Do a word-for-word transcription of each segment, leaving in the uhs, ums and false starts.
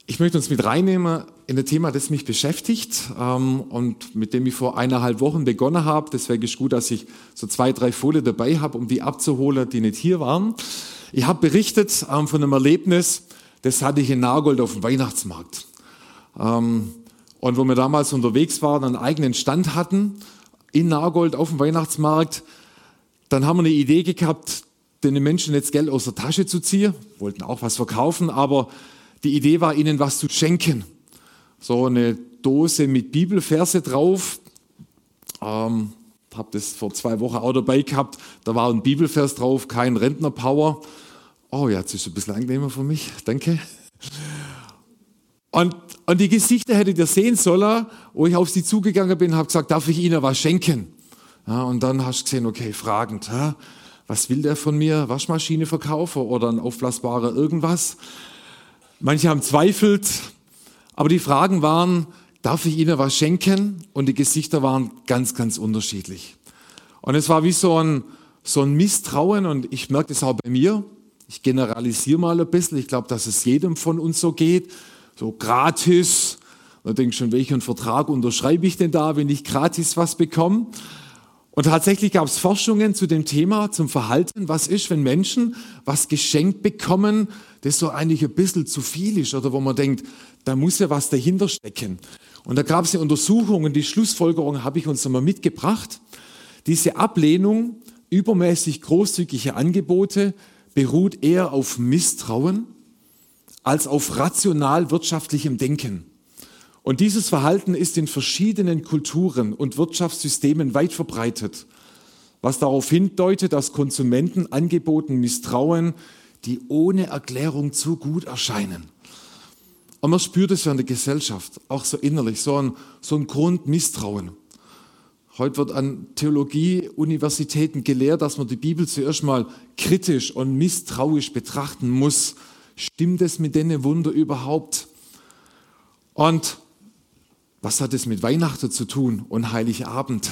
Ich möchte uns mit reinnehmen in ein Thema, das mich beschäftigt ähm, und mit dem ich vor eineinhalb Wochen begonnen habe. Deswegen ist gut, dass ich so zwei, drei Folien dabei habe, um die abzuholen, die nicht hier waren. Ich habe berichtet ähm, von einem Erlebnis, das hatte ich in Nagold auf dem Weihnachtsmarkt. Ähm, und wo wir damals unterwegs waren, einen eigenen Stand hatten in Nagold auf dem Weihnachtsmarkt, dann haben wir eine Idee gehabt, den Menschen jetzt Geld aus der Tasche zu ziehen, wollten auch was verkaufen, aber die Idee war, ihnen was zu schenken. So eine Dose mit Bibelverse drauf. Ähm, habe das vor zwei Wochen auch dabei gehabt. Da war ein Bibelvers drauf, kein Rentnerpower. Oh ja, jetzt ist es ein bisschen angenehmer für mich. Danke. Und, und die Gesichter hättet ihr sehen sollen, wo ich auf sie zugegangen bin, habe gesagt, darf ich Ihnen was schenken? Ja, und dann hast du gesehen, okay, fragend. Ja, was will der von mir? Waschmaschine verkaufen oder ein aufblasbarer irgendwas? Manche haben zweifelt, aber die Fragen waren, darf ich Ihnen was schenken? Und die Gesichter waren ganz, ganz unterschiedlich. Und es war wie so ein, so ein Misstrauen und ich merke das auch bei mir. Ich generalisiere mal ein bisschen. Ich glaube, dass es jedem von uns so geht. So gratis. Da denke ich schon, welchen Vertrag unterschreibe ich denn da, wenn ich gratis was bekomme? Und tatsächlich gab es Forschungen zu dem Thema, zum Verhalten. Was ist, wenn Menschen was geschenkt bekommen, das so eigentlich ein bisschen zu viel ist oder wo man denkt, da muss ja was dahinter stecken. Und da gab es eine Untersuchung und die Schlussfolgerung habe ich uns nochmal mitgebracht. Diese Ablehnung übermäßig großzügiger Angebote beruht eher auf Misstrauen als auf rational wirtschaftlichem Denken. Und dieses Verhalten ist in verschiedenen Kulturen und Wirtschaftssystemen weit verbreitet, was darauf hindeutet, dass Konsumenten Angeboten misstrauen, die ohne Erklärung zu gut erscheinen. Und man spürt es ja in der Gesellschaft, auch so innerlich, so ein, so ein Grundmisstrauen. Heute wird an Theologie-Universitäten gelehrt, dass man die Bibel zuerst mal kritisch und misstrauisch betrachten muss. Stimmt es mit denen Wunder überhaupt? Und was hat es mit Weihnachten zu tun und Heiligabend?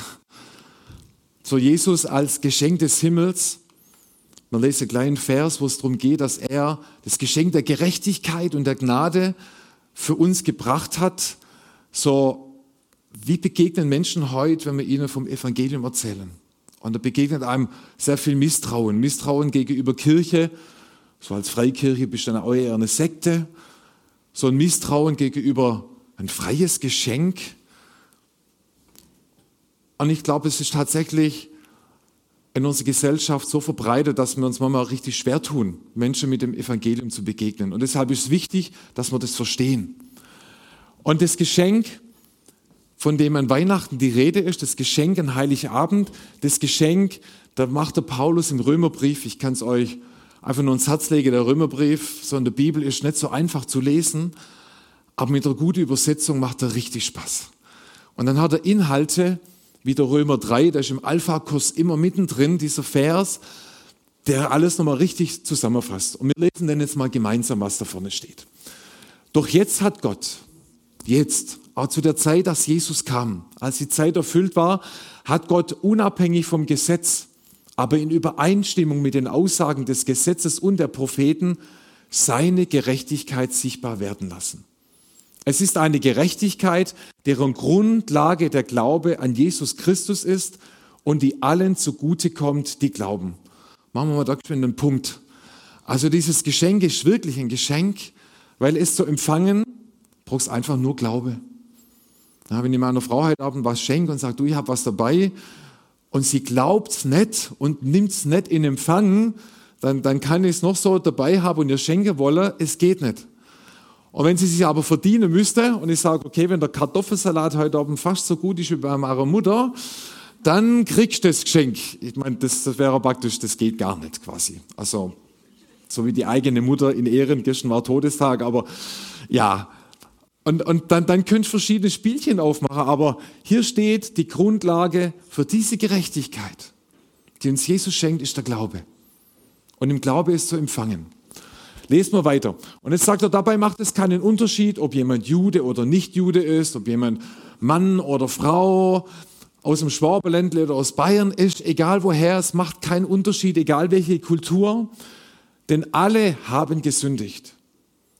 So Jesus als Geschenk des Himmels. Man lese einen kleinen Vers, wo es darum geht, dass er das Geschenk der Gerechtigkeit und der Gnade für uns gebracht hat. So, wie begegnen Menschen heute, wenn wir ihnen vom Evangelium erzählen? Und da begegnet einem sehr viel Misstrauen. Misstrauen gegenüber Kirche. So als Freikirche bist du dann auch eher eine Sekte. So ein Misstrauen gegenüber ein freies Geschenk. Und ich glaube, es ist tatsächlich in unserer Gesellschaft so verbreitet, dass wir uns manchmal richtig schwer tun, Menschen mit dem Evangelium zu begegnen. Und deshalb ist es wichtig, dass wir das verstehen. Und das Geschenk, von dem an Weihnachten die Rede ist, das Geschenk an Heiligabend, das Geschenk, da macht der Paulus im Römerbrief, ich kann es euch einfach nur ins Herz legen, der Römerbrief, so in der Bibel ist nicht so einfach zu lesen, aber mit einer guten Übersetzung macht er richtig Spaß. Und dann hat er Inhalte, wie der Römer drei, der ist im Alpha-Kurs immer mittendrin, dieser Vers, der alles nochmal richtig zusammenfasst. Und wir lesen dann jetzt mal gemeinsam, was da vorne steht. Doch jetzt hat Gott, jetzt, auch zu der Zeit, dass Jesus kam, als die Zeit erfüllt war, hat Gott unabhängig vom Gesetz, aber in Übereinstimmung mit den Aussagen des Gesetzes und der Propheten, seine Gerechtigkeit sichtbar werden lassen. Es ist eine Gerechtigkeit, deren Grundlage der Glaube an Jesus Christus ist und die allen zugutekommt, die glauben. Machen wir mal da einen Punkt. Also dieses Geschenk ist wirklich ein Geschenk, weil es zu empfangen, brauchst einfach nur Glaube. Ja, wenn ich meiner Frau heute Abend was schenke und sage, du, ich habe was dabei und sie glaubt es nicht und nimmt es nicht in Empfang, dann, dann kann ich es noch so dabei haben und ihr schenken wollen, es geht nicht. Und wenn sie sich aber verdienen müsste und ich sage, okay, wenn der Kartoffelsalat heute Abend fast so gut ist wie bei meiner Mutter, dann kriegst du das Geschenk. Ich meine, das, das wäre praktisch, das geht gar nicht quasi. Also, so wie die eigene Mutter in Ehren, gestern war Todestag, aber ja. Und, und dann, dann könnt ihr verschiedene Spielchen aufmachen, aber hier steht, die Grundlage für diese Gerechtigkeit, die uns Jesus schenkt, ist der Glaube. Und im Glaube ist zu empfangen. Lesen wir weiter. Und jetzt sagt er, dabei macht es keinen Unterschied, ob jemand Jude oder nicht Jude ist, ob jemand Mann oder Frau aus dem Schwabenländle oder aus Bayern ist, egal woher, es macht keinen Unterschied, egal welche Kultur, denn alle haben gesündigt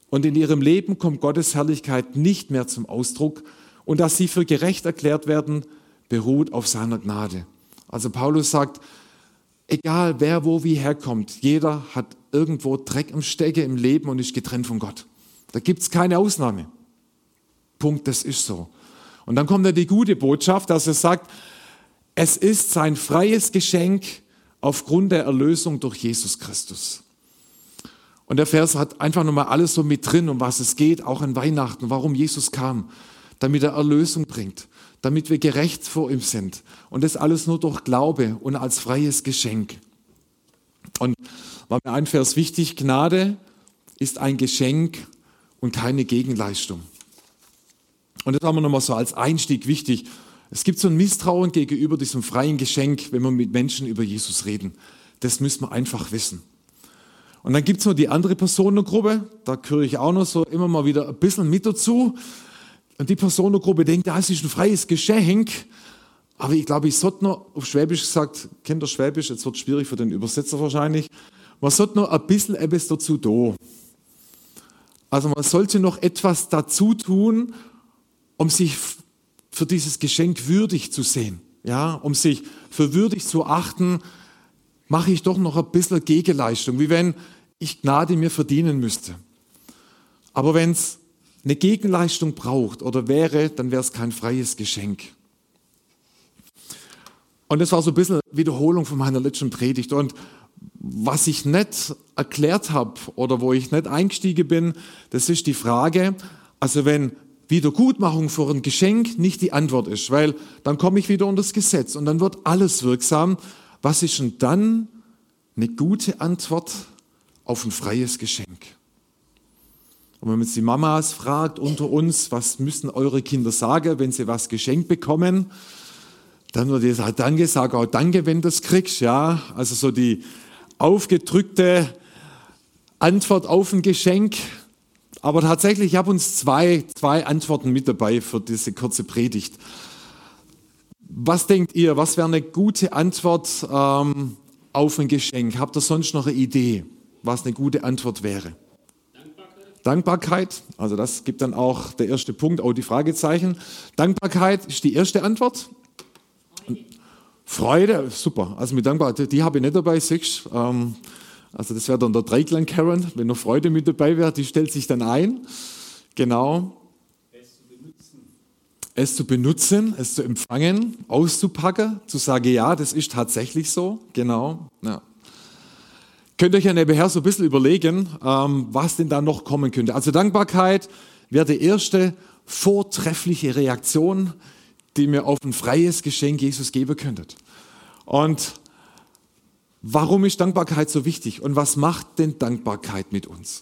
Und in ihrem Leben kommt Gottes Herrlichkeit nicht mehr zum Ausdruck. Und dass sie für gerecht erklärt werden, beruht auf seiner Gnade. Also Paulus sagt, egal wer wo wie herkommt, jeder hat irgendwo Dreck am Stecken im Leben und ist getrennt von Gott. Da gibt es keine Ausnahme. Punkt, das ist so. Und dann kommt ja die gute Botschaft, dass er sagt, es ist sein freies Geschenk aufgrund der Erlösung durch Jesus Christus. Und der Vers hat einfach nochmal alles so mit drin, um was es geht, auch an Weihnachten, warum Jesus kam, damit er Erlösung bringt, damit wir gerecht vor ihm sind. Und das alles nur durch Glaube und als freies Geschenk. Und war mir ein Vers wichtig, Gnade ist ein Geschenk und keine Gegenleistung. Und das haben wir nochmal so als Einstieg wichtig. Es gibt so ein Misstrauen gegenüber diesem freien Geschenk, wenn wir mit Menschen über Jesus reden. Das müssen wir einfach wissen. Und dann gibt es noch die andere Personengruppe, da gehöre ich auch noch so immer mal wieder ein bisschen mit dazu. Und die Personengruppe denkt, das ist ein freies Geschenk. Aber ich glaube, ich sollte noch, auf Schwäbisch gesagt, kennt ihr Schwäbisch, jetzt wird es schwierig für den Übersetzer wahrscheinlich, man sollte noch ein bisschen etwas dazu tun. Also man sollte noch etwas dazu tun, um sich für dieses Geschenk würdig zu sehen. Ja, um sich für würdig zu achten, mache ich doch noch ein bisschen Gegenleistung, wie wenn ich Gnade mir verdienen müsste. Aber wenn es eine Gegenleistung braucht oder wäre, dann wäre es kein freies Geschenk. Und das war so ein bisschen Wiederholung von meiner letzten Predigt. Und was ich nicht erklärt habe oder wo ich nicht eingestiegen bin, das ist die Frage, also wenn Wiedergutmachung für ein Geschenk nicht die Antwort ist, weil dann komme ich wieder unter das Gesetz und dann wird alles wirksam. Was ist denn dann eine gute Antwort auf ein freies Geschenk? Und wenn man jetzt die Mamas fragt unter uns, was müssen eure Kinder sagen, wenn sie was geschenkt bekommen, dann würde ich sagen, danke, sag auch danke, wenn du es kriegst. Ja, also so die aufgedrückte Antwort auf ein Geschenk. Aber tatsächlich, ich habe uns zwei, zwei Antworten mit dabei für diese kurze Predigt. Was denkt ihr, was wäre eine gute Antwort ähm, auf ein Geschenk? Habt ihr sonst noch eine Idee, was eine gute Antwort wäre? Dankbarkeit. Dankbarkeit, also das gibt dann auch der erste Punkt, auch die Fragezeichen. Dankbarkeit ist die erste Antwort. Freude, Freude super. Also mit Dankbarkeit, die habe ich nicht dabei, siehst du. Ähm, also das wäre dann der Dreiklang Karen, wenn noch Freude mit dabei wäre, die stellt sich dann ein. Genau. Es zu benutzen, es zu empfangen, auszupacken, zu sagen, ja, das ist tatsächlich so, genau. Ja. Könnt ihr euch ja nebenher so ein bisschen überlegen, ähm, was denn da noch kommen könnte. Also Dankbarkeit wäre die erste vortreffliche Reaktion, die mir auf ein freies Geschenk Jesus geben könntet. Und warum ist Dankbarkeit so wichtig und was macht denn Dankbarkeit mit uns?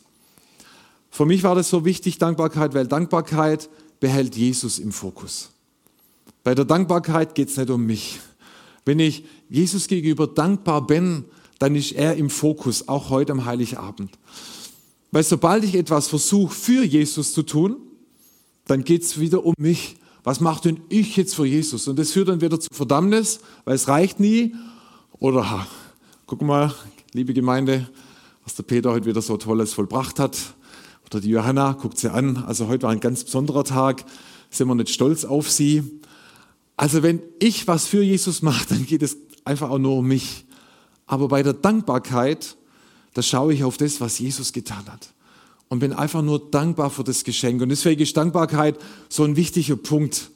Für mich war das so wichtig, Dankbarkeit, weil Dankbarkeit behält Jesus im Fokus. Bei der Dankbarkeit geht es nicht um mich. Wenn ich Jesus gegenüber dankbar bin, dann ist er im Fokus, auch heute am Heiligabend. Weil sobald ich etwas versuche, für Jesus zu tun, dann geht es wieder um mich. Was mache denn ich jetzt für Jesus? Und das führt dann wieder zu Verdammnis, weil es reicht nie. Oder, ha, guck mal, liebe Gemeinde, was der Peter heute wieder so Tolles vollbracht hat. Oder die Johanna, guckt sie an. Also heute war ein ganz besonderer Tag. Sind wir nicht stolz auf sie? Also wenn ich was für Jesus mache, dann geht es einfach auch nur um mich. Aber bei der Dankbarkeit, da schaue ich auf das, was Jesus getan hat. Und bin einfach nur dankbar für das Geschenk. Und deswegen ist Dankbarkeit so ein wichtiger Punkt.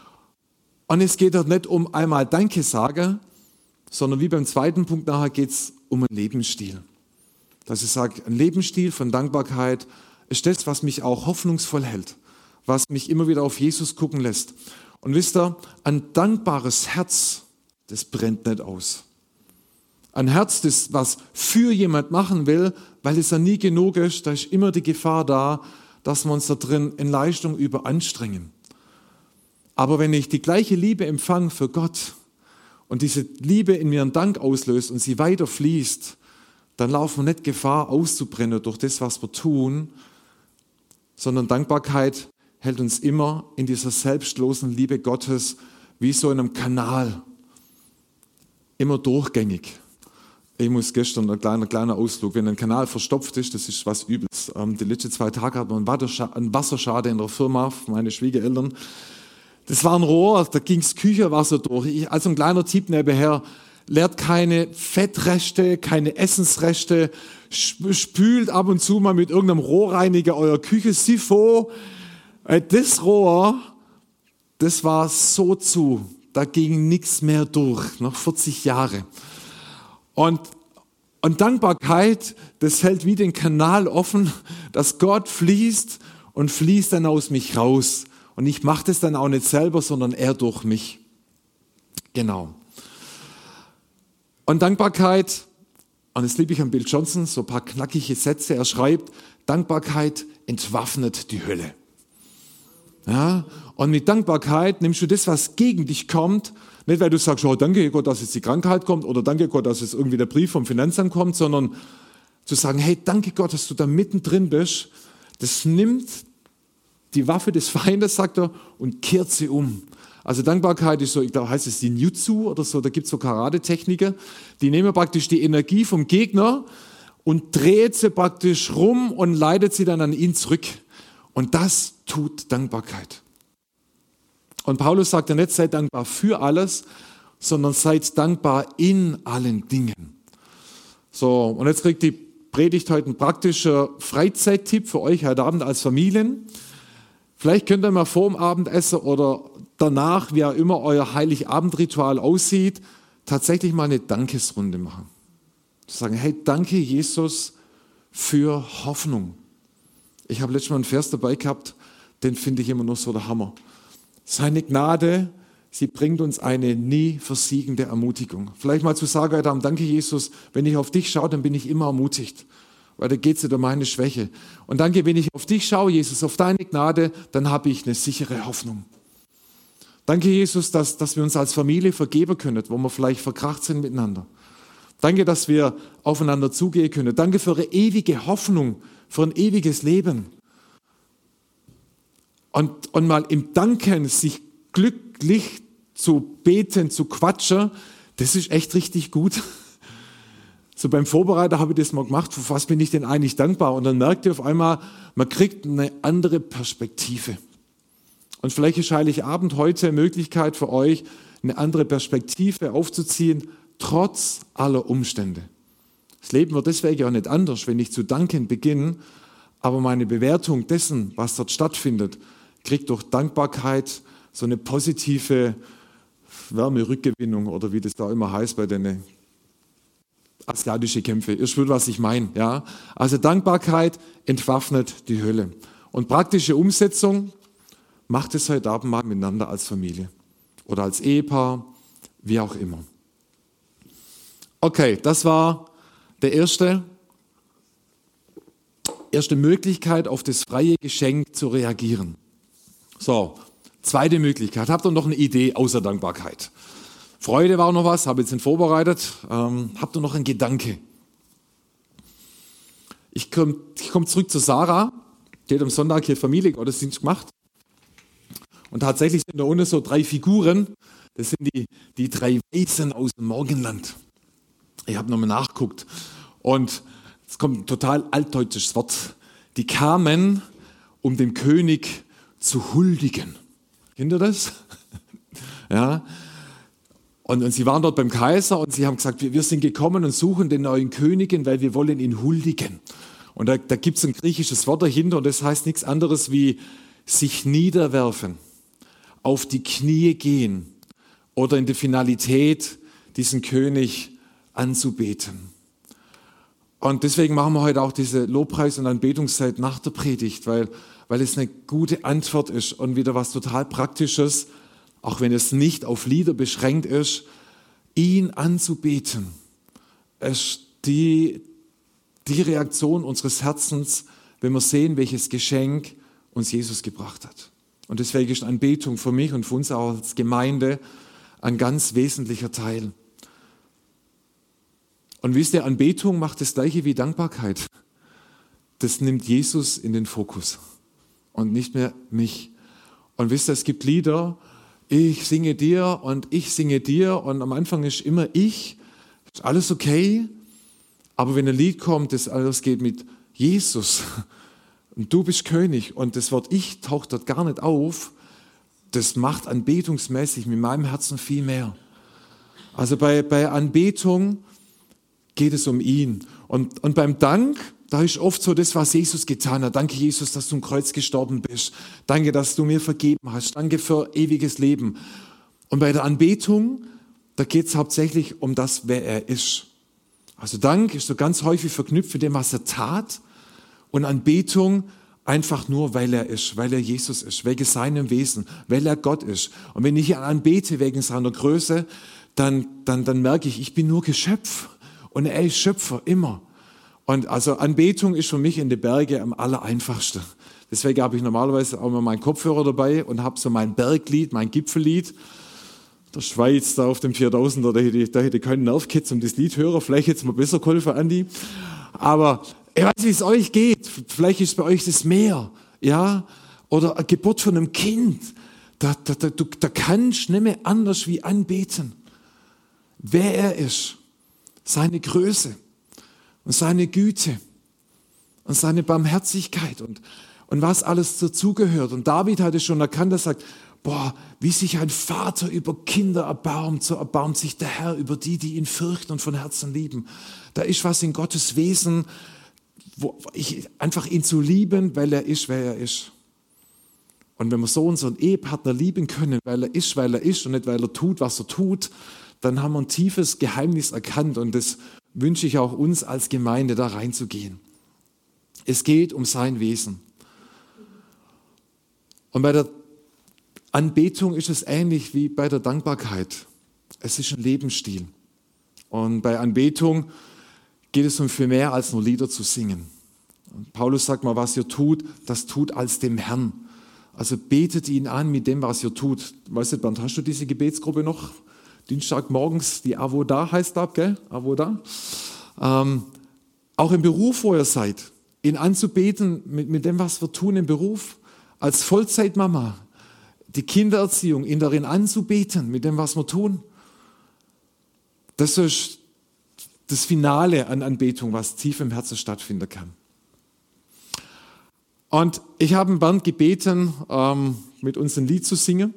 Und es geht dort nicht um einmal Danke sagen, sondern wie beim zweiten Punkt nachher geht es um einen Lebensstil. Dass ich sage, ein Lebensstil von Dankbarkeit ist das, was mich auch hoffnungsvoll hält, was mich immer wieder auf Jesus gucken lässt. Und wisst ihr, ein dankbares Herz, das brennt nicht aus. Ein Herz, das was für jemand machen will, weil es ja nie genug ist, da ist immer die Gefahr da, dass wir uns da drin in Leistung überanstrengen. Aber wenn ich die gleiche Liebe empfange für Gott und diese Liebe in mir einen Dank auslöst und sie weiter fließt, dann laufen wir nicht Gefahr auszubrennen durch das, was wir tun, sondern Dankbarkeit hält uns immer in dieser selbstlosen Liebe Gottes wie so in einem Kanal, immer durchgängig. Ich muss gestern, ein kleiner, kleiner Ausflug, wenn ein Kanal verstopft ist, das ist was Übles. Ähm, die letzten zwei Tage hatten wir einen Wasserschaden in der Firma, meine Schwiegereltern. Das war ein Rohr, da ging das Küchenwasser durch. Ich, also ein kleiner Tipp nebenher, leert keine Fettreste, keine Essensreste, spült ab und zu mal mit irgendeinem Rohrreiniger euer Küchensifo. Das Rohr, das war so zu, da ging nichts mehr durch, noch vierzig Jahre. Und, und Dankbarkeit, das hält wie den Kanal offen, dass Gott fließt und fließt dann aus mich raus. Und ich mache das dann auch nicht selber, sondern er durch mich. Genau. Und Dankbarkeit, und das liebe ich an Bill Johnson, so ein paar knackige Sätze. Er schreibt, Dankbarkeit entwaffnet die Hölle. Ja? Und mit Dankbarkeit nimmst du das, was gegen dich kommt, nicht weil du sagst, oh, danke Gott, dass jetzt die Krankheit kommt oder danke Gott, dass jetzt irgendwie der Brief vom Finanzamt kommt, sondern zu sagen, hey, danke Gott, dass du da mittendrin bist. Das nimmt die Waffe des Feindes, sagt er, und kehrt sie um. Also Dankbarkeit ist so, ich glaube, heißt es die Ninjutsu oder so, da gibt es so Karate-Techniken, die nehmen praktisch die Energie vom Gegner und dreht sie praktisch rum und leitet sie dann an ihn zurück. Und das tut Dankbarkeit. Und Paulus sagt ja nicht, seid dankbar für alles, sondern seid dankbar in allen Dingen. So, und jetzt kriegt die Predigt heute einen praktischen Freizeittipp für euch heute Abend als Familien. Vielleicht könnt ihr mal vor dem Abendessen oder danach, wie auch immer euer Heiligabendritual aussieht, tatsächlich mal eine Dankesrunde machen. Zu sagen, hey, danke Jesus für Hoffnung. Ich habe letztes Mal einen Vers dabei gehabt, den finde ich immer noch so der Hammer. Seine Gnade, sie bringt uns eine nie versiegende Ermutigung. Vielleicht mal zu sagen heute Abend, danke Jesus, wenn ich auf dich schaue, dann bin ich immer ermutigt. Weil da geht es nicht um meine Schwäche. Und danke, wenn ich auf dich schaue, Jesus, auf deine Gnade, dann habe ich eine sichere Hoffnung. Danke, Jesus, dass, dass wir uns als Familie vergeben können, wo wir vielleicht verkracht sind miteinander. Danke, dass wir aufeinander zugehen können. Danke für eine ewige Hoffnung, für ein ewiges Leben. Und, und mal im Danken sich glücklich zu beten, zu quatschen, das ist echt richtig gut. So beim Vorbereiter habe ich das mal gemacht, für was bin ich denn eigentlich dankbar? Und dann merkt ihr auf einmal, man kriegt eine andere Perspektive. Und vielleicht ist Heiligabend heute eine Möglichkeit für euch, eine andere Perspektive aufzuziehen, trotz aller Umstände. Das Leben wird deswegen auch nicht anders, wenn ich zu danken beginne, aber meine Bewertung dessen, was dort stattfindet, kriegt durch Dankbarkeit so eine positive Wärmerückgewinnung oder wie das da immer heißt bei den asiatischen Kämpfen. Ihr spürt, was ich meine. Ja? Also Dankbarkeit entwaffnet die Hölle. Und praktische Umsetzung, macht es heute Abend mal miteinander als Familie oder als Ehepaar, wie auch immer. Okay, das war der erste, erste Möglichkeit, auf das freie Geschenk zu reagieren. So, zweite Möglichkeit. Habt ihr noch eine Idee außer Dankbarkeit? Freude war noch was, habe jetzt nicht vorbereitet. Ähm, habt ihr noch einen Gedanke? Ich komme ich komm zurück zu Sarah, die hat am Sonntag hier Familiengottesdienst gemacht. Und tatsächlich sind da unten so drei Figuren. Das sind die, die drei Weisen aus dem Morgenland. Ich habe nochmal nachgeguckt. Und es kommt ein total altdeutsches Wort. Die kamen, um dem König zu huldigen. Kennt ihr das? Ja. Und, und sie waren dort beim Kaiser und sie haben gesagt, wir, wir sind gekommen und suchen den neuen Königen, weil wir wollen ihn huldigen. Und da, da gibt es ein griechisches Wort dahinter und das heißt nichts anderes wie sich niederwerfen, auf die Knie gehen oder in der Finalität diesen König anzubeten. Und deswegen machen wir heute auch diese Lobpreis- und Anbetungszeit nach der Predigt, weil, weil es eine gute Antwort ist und wieder was total Praktisches, auch wenn es nicht auf Lieder beschränkt ist, ihn anzubeten. Es ist die, die Reaktion unseres Herzens, wenn wir sehen, welches Geschenk uns Jesus gebracht hat. Und deswegen ist Anbetung für mich und für uns auch als Gemeinde ein ganz wesentlicher Teil. Und wisst ihr, Anbetung macht das Gleiche wie Dankbarkeit. Das nimmt Jesus in den Fokus und nicht mehr mich. Und wisst ihr, es gibt Lieder, ich singe dir und ich singe dir und am Anfang ist immer ich, ist alles okay. Aber wenn ein Lied kommt, das alles geht mit Jesus und du bist König und das Wort Ich taucht dort gar nicht auf, das macht anbetungsmäßig mit meinem Herzen viel mehr. Also bei, bei Anbetung geht es um ihn. Und, und beim Dank, da ist oft so das, was Jesus getan hat. Danke, Jesus, dass du am Kreuz gestorben bist. Danke, dass du mir vergeben hast. Danke für ewiges Leben. Und bei der Anbetung, da geht es hauptsächlich um das, wer er ist. Also Dank ist so ganz häufig verknüpft mit dem, was er tat. Und Anbetung einfach nur, weil er ist, weil er Jesus ist, wegen seinem Wesen, weil er Gott ist. Und wenn ich ihn anbete wegen seiner Größe, dann, dann, dann merke ich, ich bin nur Geschöpf. Und er ist Schöpfer, immer. Und also Anbetung ist für mich in den Bergen am allereinfachsten. Deswegen habe ich normalerweise auch immer meinen Kopfhörer dabei und habe so mein Berglied, mein Gipfellied. Der Schweiz da auf dem viertausender, da hätte, da hätte keinen Nervkitz um das Lied hören. Vielleicht hätte es mir besser geholfen, Andi. Aber ich weiß nicht, wie es euch geht. Vielleicht ist bei euch das Meer, ja, oder eine Geburt von einem Kind. Da, da, da, du, da kannst du nicht mehr anders wie anbeten. Wer er ist, seine Größe und seine Güte und seine Barmherzigkeit und, und was alles dazugehört. Und David hatte schon erkannt, er sagt, boah, wie sich ein Vater über Kinder erbarmt, so erbarmt sich der Herr über die, die ihn fürchten und von Herzen lieben. Da ist was in Gottes Wesen, wo ich einfach ihn zu lieben, weil er ist, wer er ist. Und wenn wir so unseren Ehepartner lieben können, weil er ist, weil er ist und nicht, weil er tut, was er tut, dann haben wir ein tiefes Geheimnis erkannt und das wünsche ich auch uns als Gemeinde, da reinzugehen. Es geht um sein Wesen. Und bei der Anbetung ist es ähnlich wie bei der Dankbarkeit. Es ist ein Lebensstil. Und bei Anbetung geht es um viel mehr als nur Lieder zu singen. Und Paulus sagt mal, was ihr tut, das tut als dem Herrn. Also betet ihn an mit dem, was ihr tut. Weißt du, Bernd, hast du diese Gebetsgruppe noch? Dienstagmorgens, die Avoda heißt das, gell? Avoda. Ähm, auch im Beruf, wo ihr seid, ihn anzubeten mit, mit dem, was wir tun im Beruf. Als Vollzeitmama, die Kindererziehung, ihn darin anzubeten mit dem, was wir tun. Das ist das Finale an Anbetung, was tief im Herzen stattfinden kann. Und ich habe Bernd gebeten, ähm, mit uns ein Lied zu singen.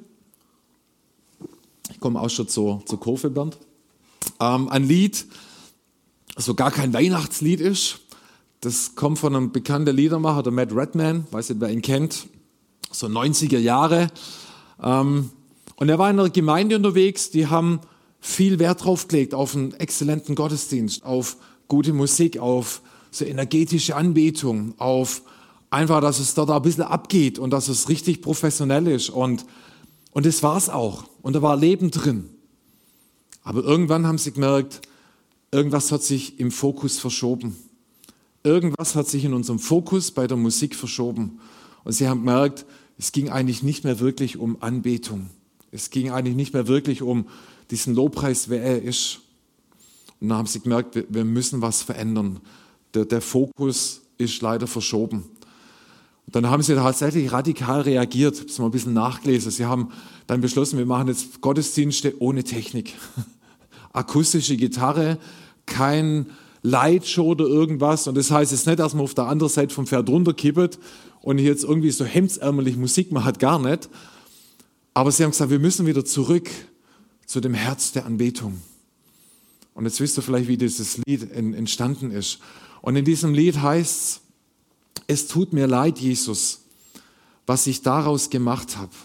Ich komme auch schon zur, zur Kurve, Bernd. Ähm, ein Lied, das so gar kein Weihnachtslied ist. Das kommt von einem bekannten Liedermacher, der Matt Redman, weiß nicht, wer ihn kennt, so neunziger Jahre. Ähm, und er war in einer Gemeinde unterwegs, die haben viel Wert drauf gelegt, auf einen exzellenten Gottesdienst, auf gute Musik, auf so energetische Anbetung, auf einfach, dass es dort ein bisschen abgeht und dass es richtig professionell ist. Und, und das war es auch. Und da war Leben drin. Aber irgendwann haben sie gemerkt, irgendwas hat sich im Fokus verschoben. Irgendwas hat sich in unserem Fokus bei der Musik verschoben. Und sie haben gemerkt, es ging eigentlich nicht mehr wirklich um Anbetung. Es ging eigentlich nicht mehr wirklich um diesen Lobpreis, wer er ist. Und dann haben sie gemerkt, wir, wir müssen was verändern. Der, der Fokus ist leider verschoben. Und dann haben sie tatsächlich radikal reagiert. Ich habe es mal ein bisschen nachgelesen. Sie haben dann beschlossen, wir machen jetzt Gottesdienste ohne Technik. Akustische Gitarre, kein Lightshow oder irgendwas. Und das heißt jetzt nicht, dass man auf der anderen Seite vom Pferd runterkippert und jetzt irgendwie so hemdsärmelig Musik macht, gar nicht. Aber sie haben gesagt, wir müssen wieder zurück zu dem Herz der Anbetung. Und jetzt wisst ihr vielleicht, wie dieses Lied entstanden ist. Und in diesem Lied heißt es, es tut mir leid, Jesus, was ich daraus gemacht habe.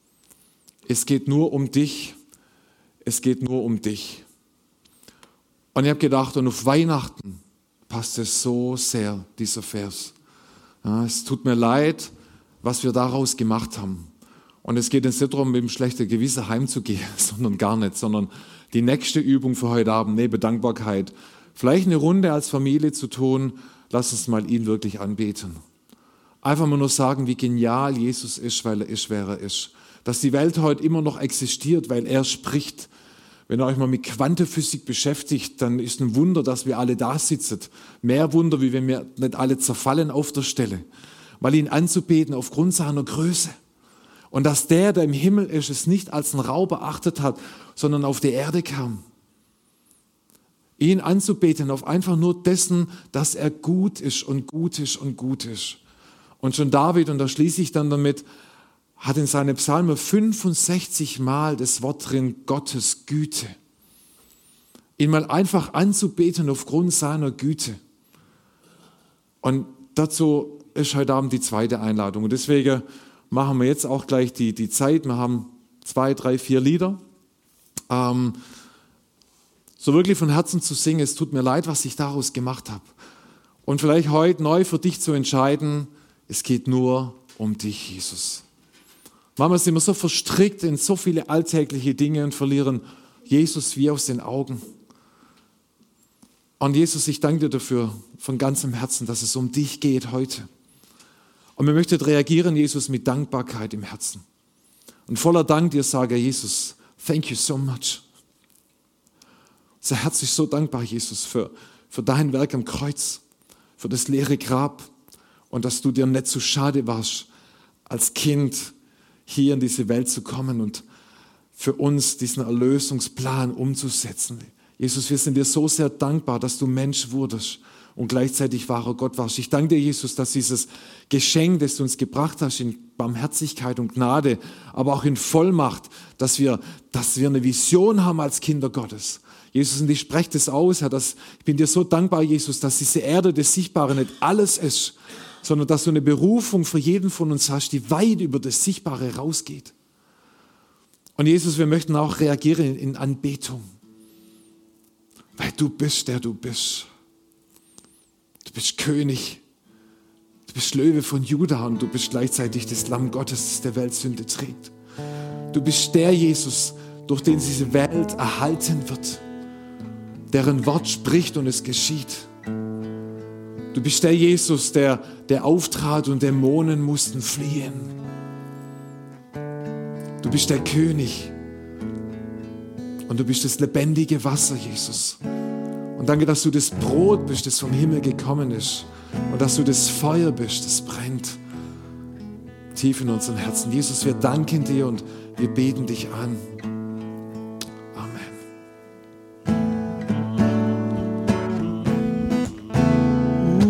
Es geht nur um dich. Es geht nur um dich. Und ich habe gedacht, und auf Weihnachten passt es so sehr, dieser Vers. Ja, es tut mir leid, was wir daraus gemacht haben. Und es geht jetzt nicht darum, mit dem schlechten Gewissen heimzugehen, sondern gar nicht, sondern die nächste Übung für heute Abend, neben Dankbarkeit, vielleicht eine Runde als Familie zu tun, lass uns mal ihn wirklich anbeten. Einfach mal nur sagen, wie genial Jesus ist, weil er ist, wer er ist. Dass die Welt heute immer noch existiert, weil er spricht. Wenn ihr euch mal mit Quantenphysik beschäftigt, dann ist ein Wunder, dass wir alle da sitzen. Mehr Wunder, wie wenn wir nicht alle zerfallen auf der Stelle. Weil ihn anzubeten aufgrund seiner Größe. Und dass der, der im Himmel ist, es nicht als ein Raub erachtet hat, sondern auf die Erde kam. ihn anzubeten auf einfach nur dessen, dass er gut ist und gut ist und gut ist. Und schon David, und da schließe ich dann damit, hat in seinen Psalmen fünfundsechzig Mal das Wort drin, Gottes Güte. Ihn mal einfach anzubeten aufgrund seiner Güte. Und dazu ist heute Abend die zweite Einladung. Und deswegen machen wir jetzt auch gleich die, die Zeit. Wir haben zwei, drei, vier Lieder. Ähm, so wirklich von Herzen zu singen, es tut mir leid, was ich daraus gemacht habe. Und vielleicht heute neu für dich zu entscheiden, es geht nur um dich, Jesus. Manchmal sind wir so verstrickt in so viele alltägliche Dinge und verlieren Jesus wie aus den Augen. Und Jesus, ich danke dir dafür von ganzem Herzen, dass es um dich geht heute. Und wir möchten reagieren, Jesus, mit Dankbarkeit im Herzen. Und voller Dank dir sage, Jesus, thank you so much. Unser Herz ist so dankbar, Jesus, für, für dein Werk am Kreuz, für das leere Grab und dass du dir nicht zu schade warst, als Kind hier in diese Welt zu kommen und für uns diesen Erlösungsplan umzusetzen. Jesus, wir sind dir so sehr dankbar, dass du Mensch wurdest und gleichzeitig wahrer Gott warst. Ich danke dir, Jesus, dass dieses Geschenk, das du uns gebracht hast, in Barmherzigkeit und Gnade, aber auch in Vollmacht, dass wir, dass wir eine Vision haben als Kinder Gottes. Jesus, und ich spreche das aus, Herr, dass, ich bin dir so dankbar, Jesus, dass diese Erde, das Sichtbare nicht alles ist, sondern dass du eine Berufung für jeden von uns hast, die weit über das Sichtbare rausgeht. Und Jesus, wir möchten auch reagieren in Anbetung. Weil du bist, der du bist. Du bist König. Du bist Löwe von Juda und du bist gleichzeitig das Lamm Gottes, das der Welt Sünde trägt. Du bist der Jesus, durch den diese Welt erhalten wird, deren Wort spricht und es geschieht. Du bist der Jesus, der, der auftrat und Dämonen mussten fliehen. Du bist der König. Und du bist das lebendige Wasser, Jesus. Und danke, dass du das Brot bist, das vom Himmel gekommen ist. Und dass du das Feuer bist, das brennt tief in unseren Herzen. Jesus, wir danken dir und wir beten dich an.